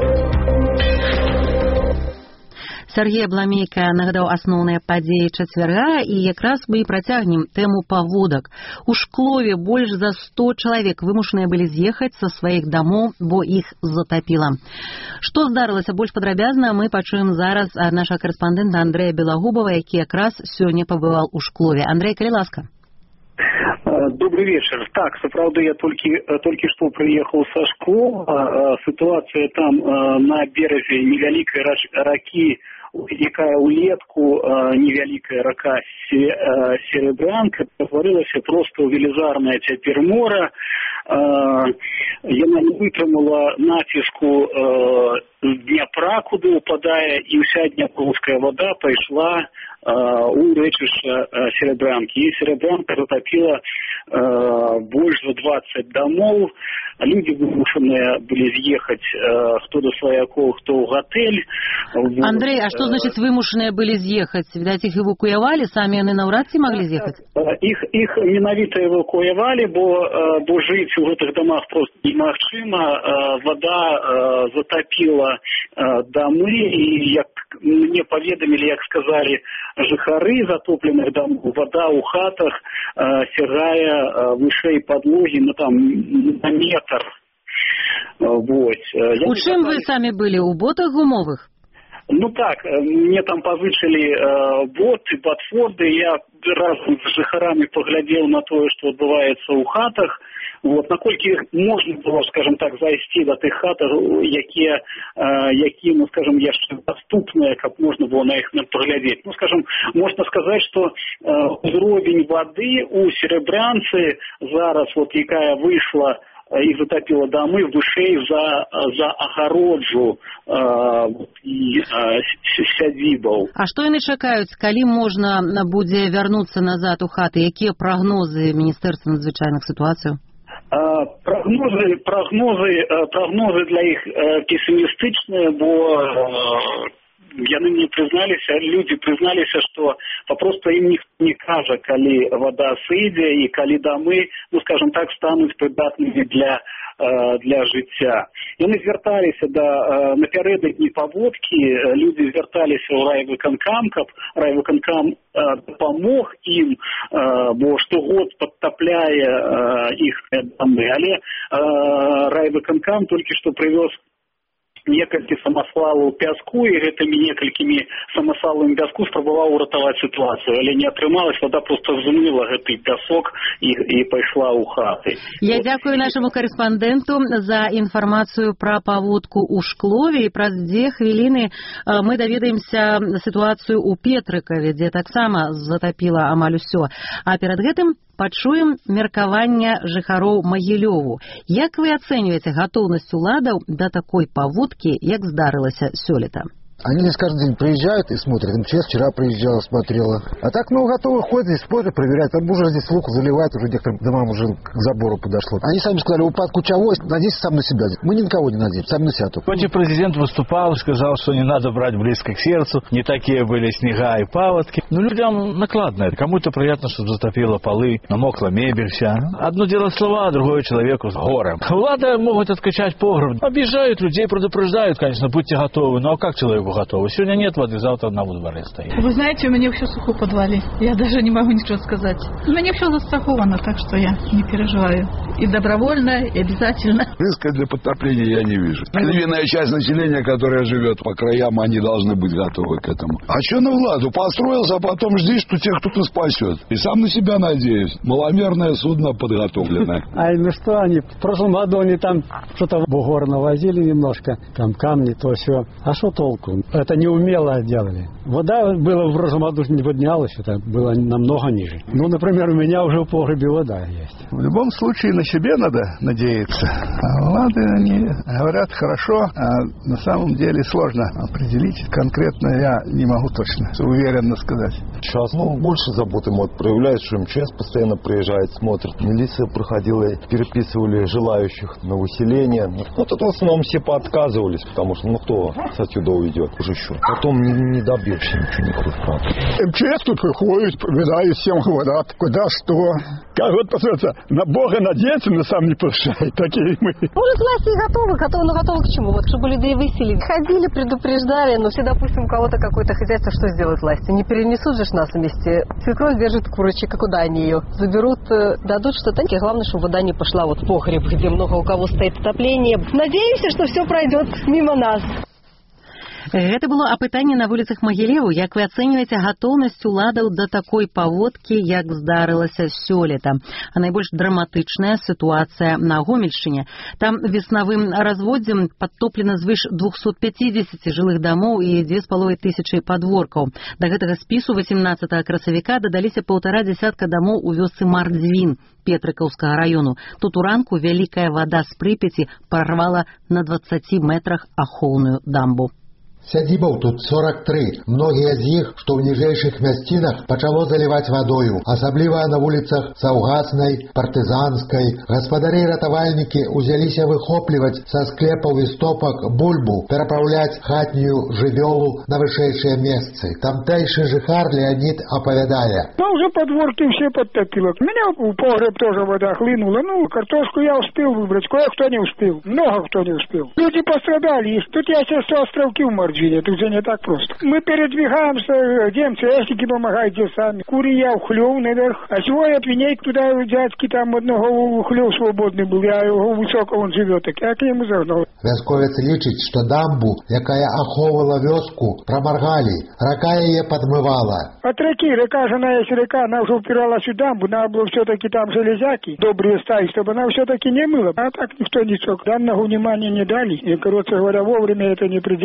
Сергей Абламейка нагадаў асноўныя падзеі чацвярга, і якраз мы і працягнем тэму паводак. У Шклове больш за 100 чалавек вымушаныя былі з'ехаць са сваіх дамоў, бо іх затапіла. Што здарылася больш падрабязна, мы пачуем зараз ад нашага карэспандэнта Андрэя Белагубова, які якраз сёння пабываў у Шклове. Андрей, калі ласка.
Добрый вечер. Так, сапраўды, я толькі што прыехаў са Шклова. Ситуация там на березе невялікай ракі, якая улетку невялікая рака Серебрянка ператварылася просто ў велізарнае цяпер мора. Яна не вытрымала націску Дняпра, куды ўпадае, і ўся дняпровская вода пайшла у рэчышча Серебрянкі. І Серебрянка затопила больш за 20 домов. Люди вымушаныя былі з'ехаць хто до сваякоў, хто ў гатэль.
Андрей, а што значыць вымушаныя былі з'ехаць? Відаць, іх эвакуявалі, самі яны наўрад ці маглі з'ехаць?
Іх менавіта эвакуявалі, бо жыць у гэтых домах просто немагчыма. Вода затопила домы, і як мне паведамілі, як сказалі жыхары затопленых домов, вода ў хатах сягае вышэй падлогі на метр.
У чым вы самі былі? У ботах гумовых?
Ну так, мне там пазычылі боты, ботфорды, я разам з жыхарамі паглядзеў на тое, што адбываецца ў хатах. Наколькі можна было, скажем так, зайсці да тых хатах, якія, скажем, яшчэ даступныя, каб можна было на іх паглядзець. Скажем, можна сказаць, што ўзровень вады у Серебрянцы зараз, якая выйшла іх затапіла дамы вышэй за агароджу і сядзібаў.
А што яны чакаюць, калі можна будзе вярнуцца назад у хаты? Якія прагнозы Міністэрства надзвычайных сітуацыяў?
Прагнозы для іх песімістычныя, бо яны мне прызналіся, людзі прызналіся, што папросту ім ніхто не кажа, калі вода сыдзе і калі дамы, ну скажем так, стануць прыдатнымі для жыцця. Яны звярталіся напярэдадні паводкі, людзі звярталіся ў райвыканкам, каб райвыканкам дапамог ім, бо штогод падтапляе іх дамы, але райвыканкам толькі што прывёз некалькі самаслалаў пяску, і гэтымі некалькімі самаслаламі пяску спрабаваў уратаваць сітуацыю, але не атрымалась, вода просто змыла гэты пясок і пайшла ў хаты.
Я дзякую нашаму карэспандэнту за інфармацыю пра паводку ў Шклове, і праз 2 хвіліны мы даведаемся сітуацыю ў Петрыкаве, дзе таксама затапіла амаль усё. А перад гэтым пачуем меркаванне жыхароў Магілёву. Як вы ацэньваеце гатоўнасць уладаў да такой паводкі, як здарылася сёлета?
Они здесь каждый день приезжают и смотрят. МЧС вчера приезжала, смотрела. А так, готовы ходят здесь, смотрят, проверяют. Там уже здесь луку заливают, уже некоторым домам уже к забору подошло. Они сами сказали, упад кучевой, надейтесь сам на себя. Мы ни на кого не надеемся, сами на себя только.
Хоть и президент выступал, сказал, что не надо брать близко к сердцу, не такие были снега и паводки. Но людям накладно. Кому-то приятно, что затопило полы, намокла мебель вся. Одно дело слова, другое человеку с горем. Влада могут откачать погреб. Объезжают людей, предупреждают, конечно, будьте готовы. Ну а как человеку готовы? Сегодня нет воды, завтра на дворе стоит.
Вы знаете, у меня все сухо в подвале. Я даже не могу ничего сказать. У меня все застраховано, так что я не переживаю. И добровольно, и обязательно.
Риска для подтопления я не вижу. Львиная часть населения, которая живет по краям, они должны быть готовы к этому. А что на Владу? Построился, а потом жди, что тех кто-то спасет. И сам на себя надеюсь. Маломерное судно подготовленное.
Ну что они? В прошлом году они там что-то в бугор навозили немножко. Там камни, то все. А что толку? Это неумело делали. Вода была в прошлом году не поднялась, это было намного ниже. Ну, например, у меня уже в погребе вода есть.
В любом случае на себе надо надеяться. А Влады, они говорят хорошо, а на самом деле сложно определить. Конкретно я не могу точно, уверенно сказать.
Сейчас, больше заботы проявляют, что МЧС постоянно приезжает, смотрит. Милиция проходила, переписывали желающих на выселение. Ну, тут в основном все поотказывались, потому что, кто отсюда уйдет уже еще. Потом не добьешься ничего, никакой правды.
МЧС тут выходит, проверяет, всем говорят, куда что. Как вот, посмотрите, на Бога надеяться, но сам не прощает. Такие мы.
Может, власти и готовы, но готовы к чему? Вот, чтобы людей выселили. Ходили, предупреждали, но все, допустим, у кого-то какое-то хозяйство, что сделают власти? Не перенесут же нас вместе. Свекровь держит курочек, а куда они ее? Заберут, дадут что-то. Главное, чтобы вода не пошла вот в погреб, где много у кого стоит отопление. Надеемся, что все пройдет мимо нас.
Гэта было апытанне на вуліцах Магілеву. Як вы ацэньваеце гатоўнасць уладаў да такой паводкі, як здарылася сёлета? А найбольш драматычная сітуацыя на Гомельшчыне. Там веснавым разводдзем падтоплена звыш 250 жылых дамоў і 2500 падворкаў. Да гэтага спісу 18 красавіка дадаліся 1,5 дзясятка дамоў у вёсцы Мардзвін Петрыкаўскага раёну. Тут уранку вялікая вада з Прыпяці прарвала на 20 метрах ахоўную дамбу.
Сядзібаў тут 43. Многія з іх, што ў ніжэйшых мясцінах, пачало заліваць вадою, асабліва на вуліцах Саўгаснай, Партызанскай. Гаспадары і ратавальнікі ўзяліся выхопліваць са склепаў і стопак бульбу, перапраўляць хатнюю жывёлу на вышэйшыя месцы. Тамтэйшы жыхар Леонид апавядае.
Уже подворки все подтопило. Меня в погреб тоже вода хлынула. Картошку я успел выбрать, кое-кто не успел. Много кто не успел. Люди пострадали. Тут я сейчас островки в Морджине. Тут же не так просто. Мы передвигаемся, где МЧСники помогайте сами. Курия в хлев наверх. А сегодня пенейк туда дядьки, там одного хлев свободный был. Я его высоко он живет. Так я к нему загнал.
Вясковец лічыць, што дамбу, якая ахоўвала вёску, прамаргалі. Рака яе падмывала.
От реки, река же она есть река, она уже упиралась в дамбу, надо было все-таки там железяки добрые ставить, чтобы она все-таки не мыла. А так никто ничего, данного внимания не дали. И, короче говоря, вовремя это не определили. Вот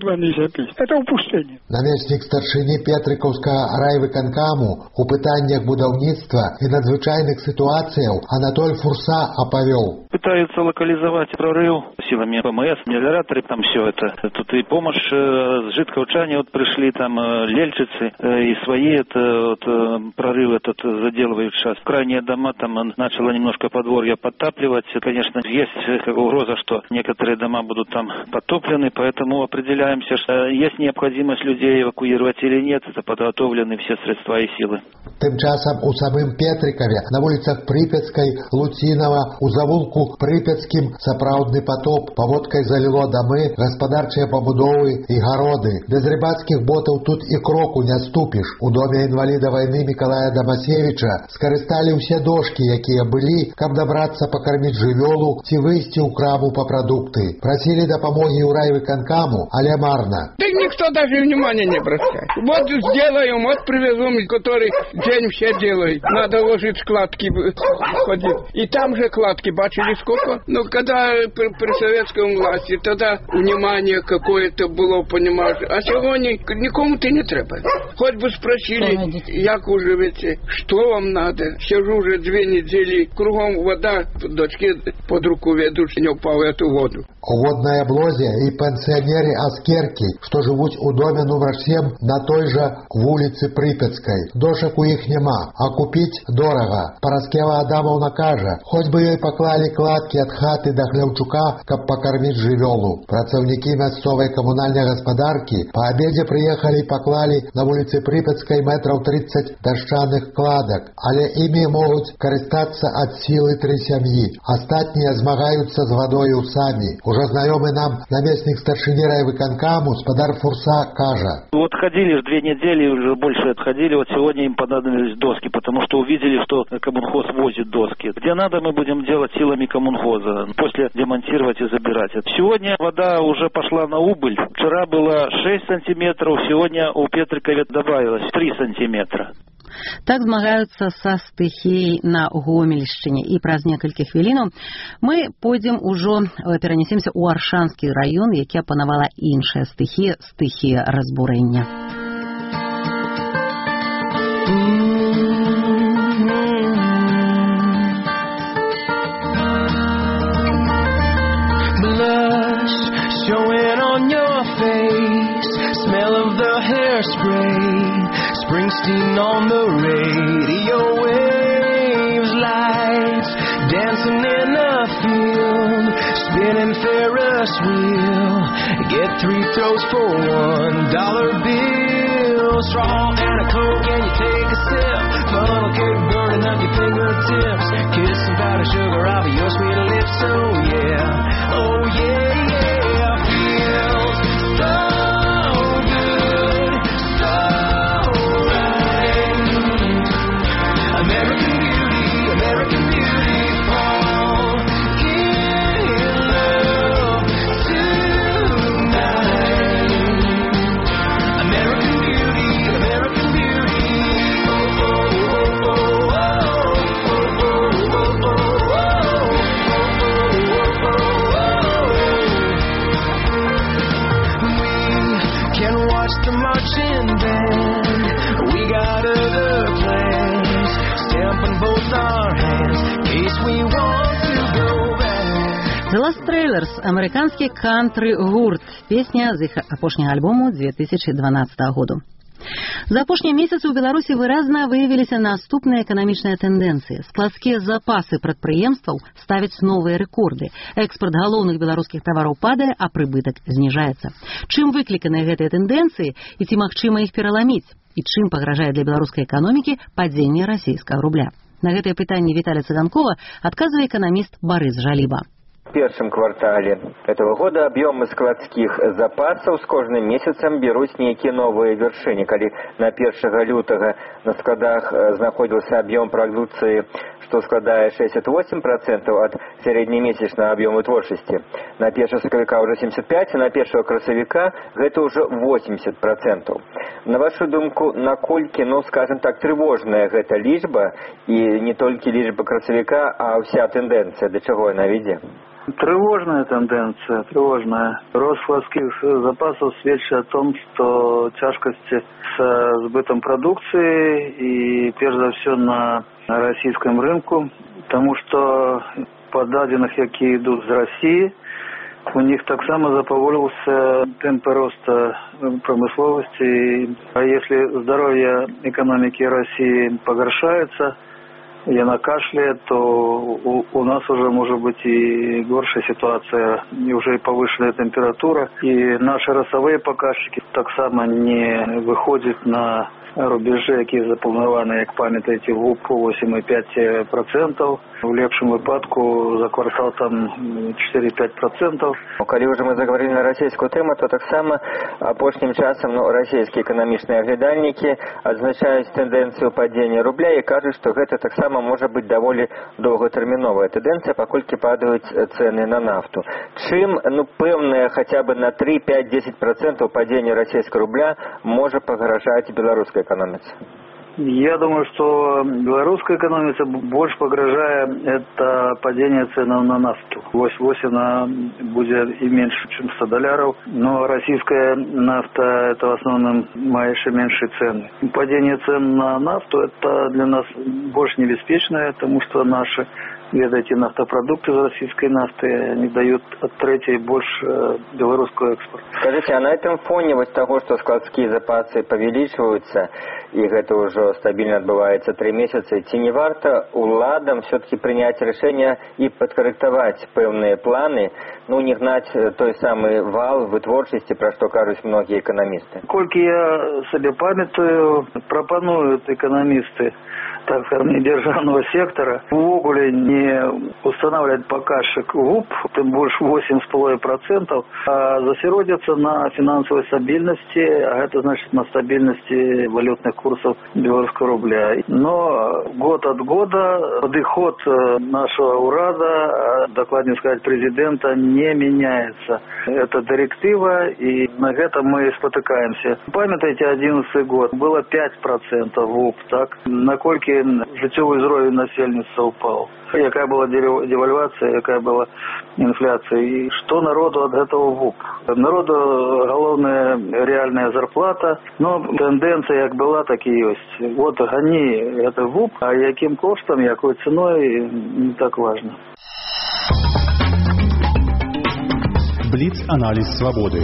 этого нельзя пить. Это упущение.
Намеснік старшыні Петрыкаўскага райвыканкаму у пытаннях будаўніцтва і надзвычайных сітуацыяў Анатоль Фурса апавёў.
Пытаются локализовать прорыв силами ПМС, генераторы, там все это. Тут и помощь жидкоучане вот пришли, там лельчицы и свои это вот, прорыв этот заделывают сейчас. Крайние дома там начало немножко подворье подтапливать. Конечно, есть угроза, что некоторые дома будут там подтоплены, поэтому определяемся, что есть необходимость людей эвакуировать или нет. Это подготовлены все средства и силы.
Тым часам у самым Петрыкаве на вуліцах Прыпяцкай, Луцінава, у завулку Прыпяцкім сапраўдны потоп. Паводкай заліло дамы, гаспадарчыя пабудовы і гароды. Без рыбацкіх ботаў тут і кроку не ступіш. У доме інваліда вайны Мікалая Дамасевіча скарысталі ўсе дошкі, якія былі, каб добрацца пакарміць жывёлу ці выйсці ў краму па прадукты. Прасілі дапамогі ў райвыканкаму, але марна.
Да никто даже внимания не бросает. Вот сделаем, вот привезем, который день все делают. Надо ложить складки ходить. И там же кладки, бачили сколько? Ну, когда при советском власти, тогда внимание какое-то было, понимаешь. А сегодня никому ты не треба. Хоть бы спросили, як вы живете, что вам надо. Сижу уже 2 недели, кругом вода, дочки под руку ведут, не упал в эту воду.
У водной облозе и пенсионеры-аскерки, что живут у доме номер 7 на той же вулице Припятской. Дошек у их нема, а купить дорого. Параскева Адамовна кажа, хоть бы ей поклали кладки от хаты до Хлевчука, каб покормить жывёлу. Працовники мясцовой коммунальной господарки по обеде приехали и поклали на улице Припятской метров 30 дощаных кладок, але ими могут користаться от силы 3 семьи. Остатние змагаются с водою сами. Уже знакомый нам наместник старшины райвыканкаму Спадар Фурса кажа.
Вот ходили 2 недели, уже больше отходили, вот сегодня им понадобились доски, потому что увидели, что коммунхоз возит доски. Где надо, мы будем делать силами коммунхоза, после демонтировать и забирать. Сегодня вода уже пошла на убыль. Вчера было 6 сантиметров, сегодня у Петрыкове добавилось 3 сантиметра.
Так змагаюцца са стыхіяй на Гомельшчыне. І праз некалькі хвілінаў мы пойдзем ужо, перанесемся ў Аршанскі раён, які апанавала іншая стыхія, стыхія разбурэння.
Blush showing on your face, smell of the hairspray, Springsteen on the radio waves, lights dancing in a field, spinning Ferris wheel, get 3 throws for $1 bill, straw and a Coke and you take a sip, funnel cake burning up your fingertips, kiss some powdered sugar off of your sweet lips, oh yeah, oh yeah, yeah, feels so good, so American beauty, fall in love tonight. American beauty, oh, oh, oh, oh, oh, oh, oh, We can watch the marching band, we got other plans, stamping both our hands, in case we want to go back.
The Last Trailers – амерыканскі кантры-гурт, песня з іх апошняга альбому 2012 году. За апошнія месяцы ў Беларусі выразна выявіліся наступныя эканамічныя тэндэнцыі. Складскія запасы прадпрыемстваў ставяць новыя рэкорды. Экспарт галоўных беларускіх тавараў падае, а прыбытак зніжаецца. Чым выкліканыя гэтыя тэндэнцыі і ці магчыма іх пераламіць? І чым пагражае для беларускай эканомікі падзенне расійскага рубля? На гэтае пытанне Віталія Цыганкова адказвае эканаміст Барыс Жаліба.
В первом квартале этого года объемы складских запасов с каждым месяцем берут некие новые вершины. Когда на 1 лютого на складах находился объем продукции, что складает 68% от среднемесячного объема творчести. На 1 сакавіка уже 75%, а на 1 красавіка это уже 80%. На вашу думку, наколькі, скажем так, трывожная гэта лічба, і не толькі лічба красавіка, а ўся тэндэнцыя, да чаго яна вядзе?
Тревожная тенденция, тревожная. Рост складских запасов свидетельствует о том, что тяжкости с сбытом продукции и, прежде всего, на российском рынку, потому что по данных, которые идут из России, у них так само запаволился темпы роста промысловости. А если здоровье экономики России погоршается, и она кашляет, то у нас уже может быть и горшая ситуация, и уже и повышенная температура. И наши росовые показчики так само не выходят на рубежи, які заплановані, як пам'ятаєте, в УП 8,5%. В лепшем выпадку за квартал там 4-5%.
Калі уже мы заговорили на расійскую тему, то так само апошнім часам расійскія эканамічныя аглядальнікі адзначаюць тэндэнцыю падзення рубля і кажуць, што гэта таксама можа быць даволі доўгатэрміновая тэндэнцыя, паколькі падаюць цэны на нафту. Чым пэўнае хаця бы на 3, 5, 10% падзення расійскага рубля можа пагражаць беларускай экономике?
Я думаю, что белорусская экономика больше погрожает это падение цен на нафту. 8 будет и меньше, чем $100. Но российская нафта это в основном меньшие цены. Падение цен на нафту это для нас больше небеспечное, потому что наши нафтопродукты из российской нафты они дают от третьей больше белорусского экспорта.
Скажите, а на этом фоне вот того, что складские запасы повеличиваются, и это уже стабильно отбывается 3 месяца, ці не варто уладам все-таки принять решение и подкорректовать певные планы, не гнать той самый вал вытворчести, про что кажут многие экономисты?
Сколько я себе памятаю, пропонуют экономисты, так скажем, державного сектора в уголе не устанавливать показчик ВУП, тем больше 8,5%, а засиродятся на финансовой стабильности, а это значит на стабильности валютных курсов белорусского рубля. Но год от года подход нашего урада, докладнее сказать президента, не меняется. Это директива, и на этом мы спотыкаемся. Памятаете, 2011 год было 5% ВУП, так? Накольки життєвий уровень населення упав. Яка була девальвація, яка була інфляція. І що народу від цього ВУП? Народу головна реальна зарплата, но тенденція як була, так і є. От гони це ВУП, а яким коштом, якою ціною, не так важно.
Бліц-аналіз свободы.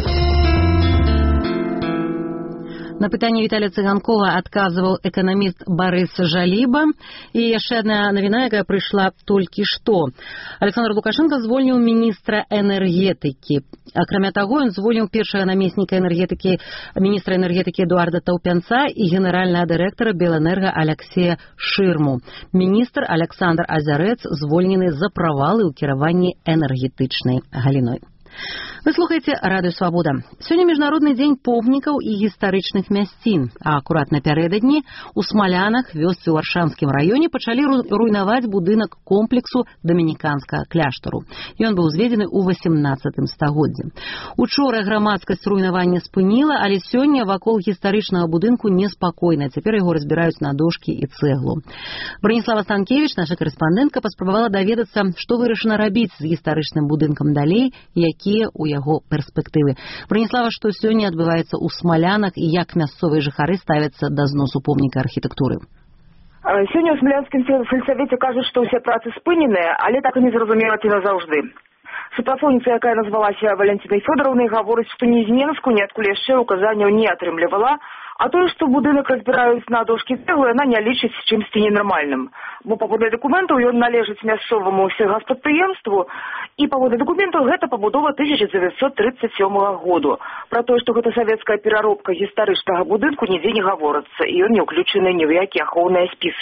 На пытанне Віталія Цыганкова адказваў эканаміст Барыс Жаліба. І яшчэ адна навіна, якая прыйшла толькі што. Александр Лукашенко звольніў міністра энергетыкі. Акрамя таго, ён звольніў першага намесніка міністра энергетыкі Эдуарда Таўпянца і генеральнага дырэктара Белэнерга Алексея Шырму. Міністр Александр Азярэц звольнены за правалы ў кіраванні энергетычнай галіной. Вы слухаеце Радыё Свабода. Сёння міжнародны дзень помнікаў і гістарычных мясцін, а акурат напярэдадні у Смалянах, вёсцы ў Аршанскім раёне, пачалі руйнаваць будынак комплексу дамініканскага кляштару. Ён быў узведзены ў 18 стагоддзі. Учора грамадскасць руйнавання спыніла, але сёння вакол гістарычнага будынку неспакойна. Цяпер яго разбіраюць на дошкі і цэглу. Браніслава Станкевіч, наша карэспандэнтка, паспрабавала даведацца, што вырашана рабіць з гістарычным будынкам далей, якія ў яго перспектывы. Браніслава, што сёння адбываецца ў Смалянах і як мясцовыя жыхары ставяцца да зносу помніка архітэктуры?
Сёння ў Смалянскім сельсавеце кажуць, што ўсе працы спыненыя, але так і не зразумела ці назаўжды. Супрацоўніца, якая назвалася Валентинай Фёдоровнай, гаворыць, што ні з Менску, ні адкуль яшчэ указанняў не атрымлівала, а тое, што будынак разбіраюць на дошкі цэглы, яна не лічыць чымсьці ненармальным. Бо паводле дакументаў ён належыць мясцоваму сельгаспрадпрыемству, і паводле дакументаў гэта пабудова 1937 году. Пра тое, што гэта савецкая пераробка гістарычнага будынку, нідзе не гаворыцца, і ён не ўключаны ні ў якія ахоўныя спісы.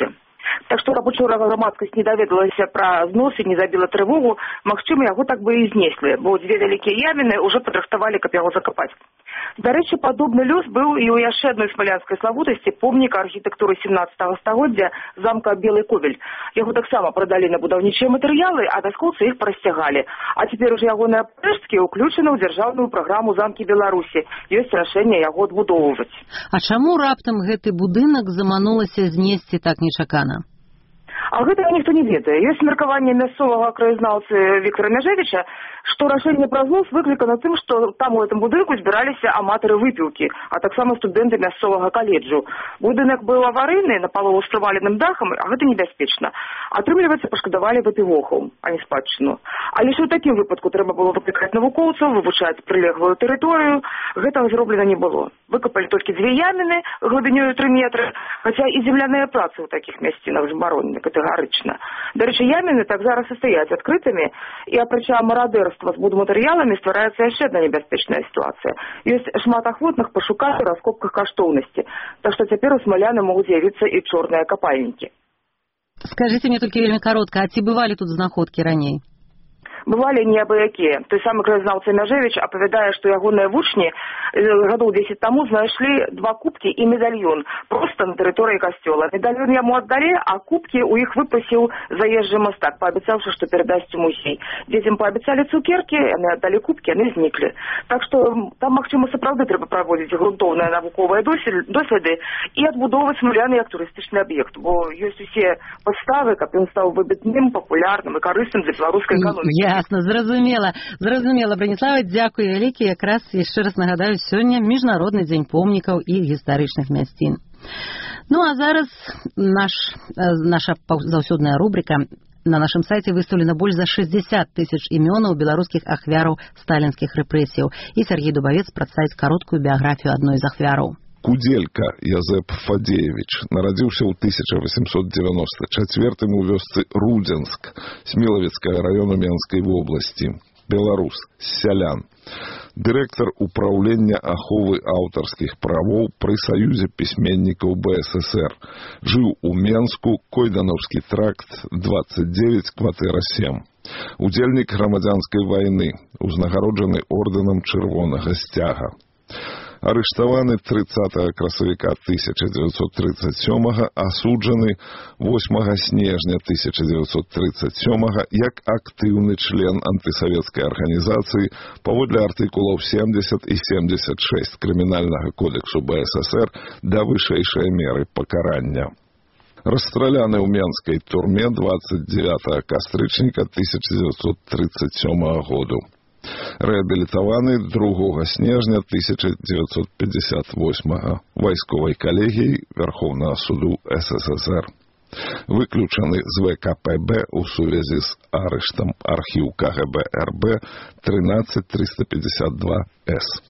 Так што каб учора грамадскасць не даведалася пра знос і не забіла трывогу, магчыма, яго так бы і знеслі, бо дзве вялікія яміны ўжо падрыхтавалі, каб яго закапаць. Дарэчы, падобны лёс быў і ў яшчэ адной смалянскай славутасці помніка архітэктуры 17 стагоддзя замка Белы Ковель. Яго таксама прадалі на будаўнічыя матэрыялы, а вяскоўцы іх прасцягалі. А цяпер ужо ягоныя прэшткі ўключаны ў дзяржаўную праграму замкі Беларусі. Ёсць рашэнне яго адбудоўваць.
А чаму раптам гэты будынак заманулася знесці так нечакана?
А гэтага ніхто не ведае. Ёсць меркаванне мясцовага краязнаўцы Віктора Мяжевіча, што рашэнне пра знос выклікана тым, што там у гэтым будынку збіраліся аматары выпіўкі, а таксама студэнты мясцовага каледжу. Будынак быў аварыйны, напалову з прываленым дахам, а гэта небяспечна. Атрымліваецца, пашкадавалі выпівохаў, а не спадчыну. Але ж у такім выпадку трэба было выклікаць навукоўцаў, вывучаць прылеглую тэрыторыю. Гэтага зроблена не было. Выкапалі толькі дзве яміны глыбінёю 3 метры, хаця і земляныя працы ў такіх мясцінах забаронены катэгарычна. Дарэчы, яміны так зараз і стаяць адкрытымі, і апрача марадэрства з будматэрыяламі ствараецца яшчэ адна небяспечная сітуацыя. Ёсць шмат ахвотных пашукаць у раскопках каштоўнасці, так што цяпер у смаляны могуць з'явіцца і чорныя капальнікі.
Скажыце мне толькі вельмі каротка, а ці бывалі тут знаходкі раней?
Бывалі неабыякія. Той самы краязнаўца Мяжевіч апавядае, што ягоныя вучні гадоў 10 таму знайшлі 2 кубкі і медальён проста на тэрыторыі касцёла. Медальён яму аддалі, а кубкі ў іх выпрасіў заезджы мастак, паабяцаўшы, што перадасць у музей. Дзецям паабяцалі цукеркі, яны аддалі кубкі, яны зніклі. Так што там, магчыма, сапраўды трэба праводзіць грунтоўныя навуковыя доследы і адбудоўваць смаляны як турыстычны аб'ект, бо ёсць усе падставы, каб ён стаў выбітным, папулярным і карысным для беларускай эканомікі.
Ясно, зразумела. Зразумела, Браніслава, дзякуй вялікі. Якраз яшчэ раз нагадаю, сёння міжнародны дзень помнікаў і гістарычных мясцін. Ну а зараз наша заўсёдная рубрика. На нашым сайце выстаўлена больш за 60 тысяч імёнаў беларускіх ахвяраў сталінскіх рэпрэсіяў. І Сергей Дубавец прадставіць кароткую біяграфію адной з ахвяраў.
Кудзелька Язэп Фадзеевіч нарадзіўся ў 1894 у вёсцы Рудзенск Смілавіцкага раёну Менскай вобласці. Беларус, сялян. Дырэктар управлення аховы аўтарскіх правоў пры Саюзе пісьменнікаў БССР. Жыў у Менску, Койданаўскі тракт, 29, кватэра 7. Удзельнік грамадзянскай вайны, узнагароджаны ордэнам Чырвонага Сцяга. Арыштаваны 30 красавіка 1937, асуджаны 8 снежня 1937 як актыўны член антысавецкай арганізацыі паводле артыкулаў 70 і 76 Крымінальнага кодексу БССР да вышэйшай меры пакарання. Расстраляны ў Менскай турме 29 кастрычніка 1937 году. Рэабілітаваны 2 снежня 1958 вайсковай калегіяй Верховнага суду СССР. Выключаны з ВКПБ у сувязі з арыштам архіў КГБ РБ 13352-С.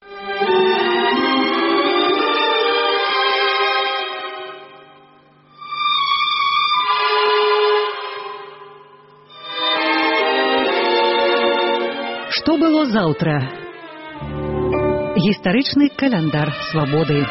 Што было заўтра? Гістарычны каляндар свабоды.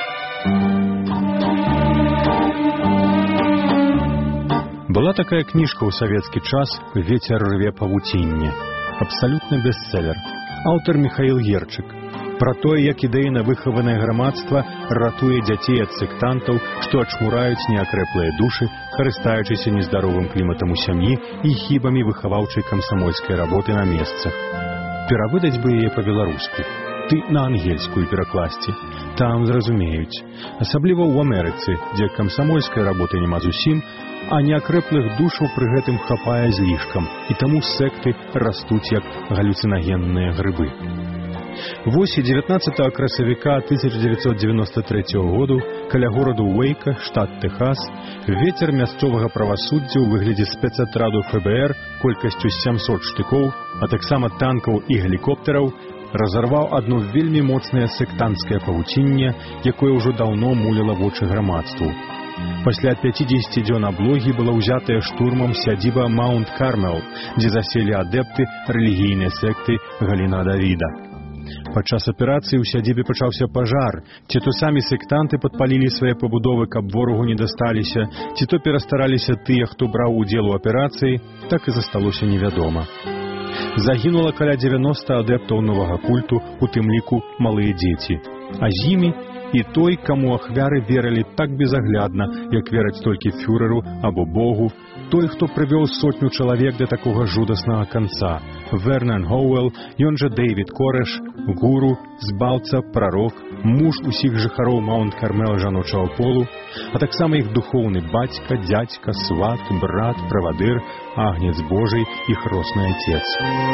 Была такая кніжка ў савецкі час «Вецер рве павуцінне». Абсалютны бестселлер. Аўтар Михаил Ерчык. Пра тое, як ідэйна выхаванае грамадства ратуе дзяцей ад сектантаў, што ачмураюць неакрэплыя душы, карыстаючыся нездаровым кліматам у сям'і і хібамі выхаваўчай камсамольскай работы на месцах. Перавыдаць бы яе па-беларуску. Ты на ангельскую перакласці. Там зразумеюць. Асабліва ў Амерыцы, дзе камсамольскай работы няма зусім, а неакрэплых душаў пры гэтым хапае злішкам, і таму секты растуць як галюцинагенныя грыбы. Вось і 19 красавіка 1993 году каля гораду Уэйка, штат Тэхас, вецер мясцовага правасуддзя ў выглядзе спецатраду ФБР колькасцю 700 штыкоў, а таксама танкаў і гелікоптэраў разарваў адно вельмі моцнае сектанцкае павуцінне, якое ўжо даўно муліла вочы грамадству. Пасля 50 дзён аблогі была ўзятая штурмам сядзіба Маунт Кармел, дзе заселі адэпты рэлігійнай секты Галіна Давіда. Падчас аперацыі ў сядзібе пачаўся пажар. Ці то самі сектанты падпалілі свае пабудовы, каб ворагу не дасталіся, ці то перастараліся тыя, хто браў удзел у аперацыі, так і засталося невядома. Загінула каля 90 адэптаў новага культу, у тым ліку малыя дзеці. А з імі і той, каму ахвяры верылі так безаглядна, як вераць толькі фюреру або Богу, той, хто прывёў сотню чалавек да такога жудаснага канца. Вернан Хоуэлл, ён жа Дэвід Корэш, гуру, збаўца, прарок, муж усіх жыхароў Маунт-Кармела жаночага полу, а таксама іх духоўны бацька, дзядзька, сват, брат, правадыр, агнец Божий і хросны отец.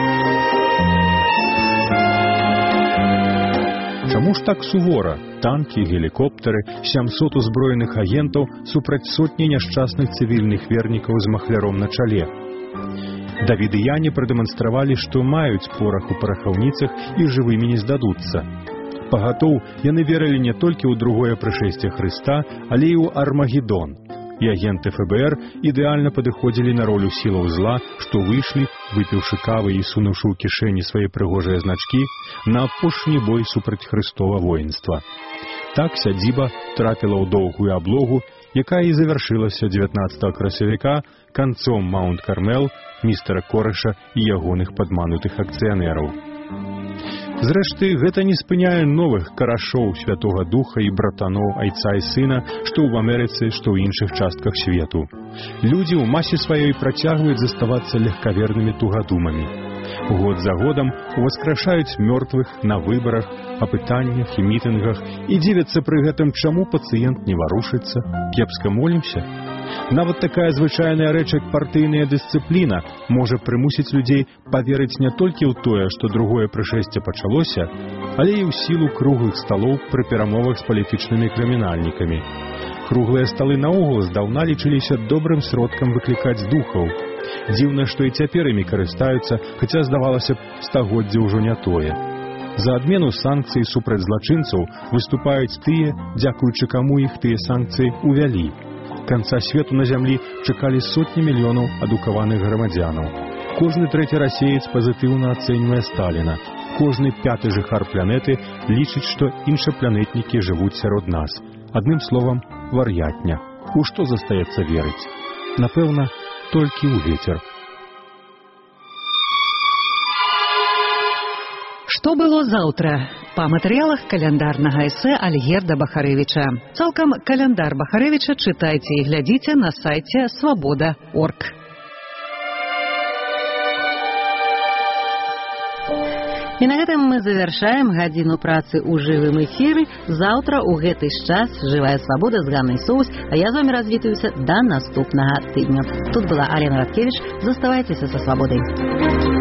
Чаму ж так сувора? Танкі, гелікоптары, 700 узброеных агентаў супраць сотні няшчасных цывільных вернікаў з махляром на чале. Давідыяне прадэманстравалі, што маюць порах у парахаўніцах і жывымі не здадуцца. Пагатоў, яны верылі не толькі ў другое прышэсце Хрыста, але і ў Армагеддон. І агенты ФБР ідэальна падыходзілі на ролю сілаў зла, што выйшлі, выпіўшы кавы і сунуўшы ў кішэні свае прыгожыя значкі, на апошні бой супраць Хрыстова воінства. Так сядзіба трапіла ў доўгую аблогу, якая і завяршылася 19 красавіка канцом Маунт-Кармел, містера Корэша і ягоных падманутых акцыянераў. Зрэшты, гэта не спыняе новых карашоў Святога Духа і братаноў Айца і Сына, што ў Амерыцы, што ў іншых частках свету. Людзі ў масе сваёй працягваюць заставацца легкавернымі тугадумамі. Год за годам уваскрашаюць мёртвых на выбарах, апытаннях і мітынгах і дзівяцца пры гэтым, чаму пацыент не варушыцца, кепска молімся. Нават такая звычайная рэч, як партыйная дысцыпліна, можа прымусіць людзей паверыць не толькі ў тое, што другое прышэсце пачалося, але і ў сілу круглых сталоў пры перамовах з палітычнымі крымінальнікамі. Круглыя сталы наогул здаўна лічыліся добрым сродкам выклікаць духаў. Дзіўна, што і цяпер імі карыстаюцца, хаця, здавалася б, стагоддзе ўжо не тое. За адмену санкцый супраць злачынцаў выступаюць тыя, дзякуючы каму іх тыя санкцыі увялі. Канца свету на зямлі чакалі сотні мільёнаў адукаваных грамадзянаў. Кожны трэці расеец пазітыўна ацэньвае Сталіна. Кожны пяты жыхар планеты лічыць, што іншапланетнікі жывуць сярод нас. Адным словам, вар'ятня. У што застаецца верыць? Напэўна, толькі ў вецер.
Што было заўтра? Па матэрыялах каляндарнага эсэ Альгерда Бахарэвіча. Цалкам каляндар Бахарэвіча чытайце і глядзіце на сайце свабода.орг.
І на гэтым мы завяршаем гадзіну працы ў жывым эфіры. Заўтра ў гэты ж час жывая свабода з Ганнай Соус, а я з вамі развітаюся да наступнага тыдня. Тут была Алена Радкевіч. Заставайцеся са свабодай.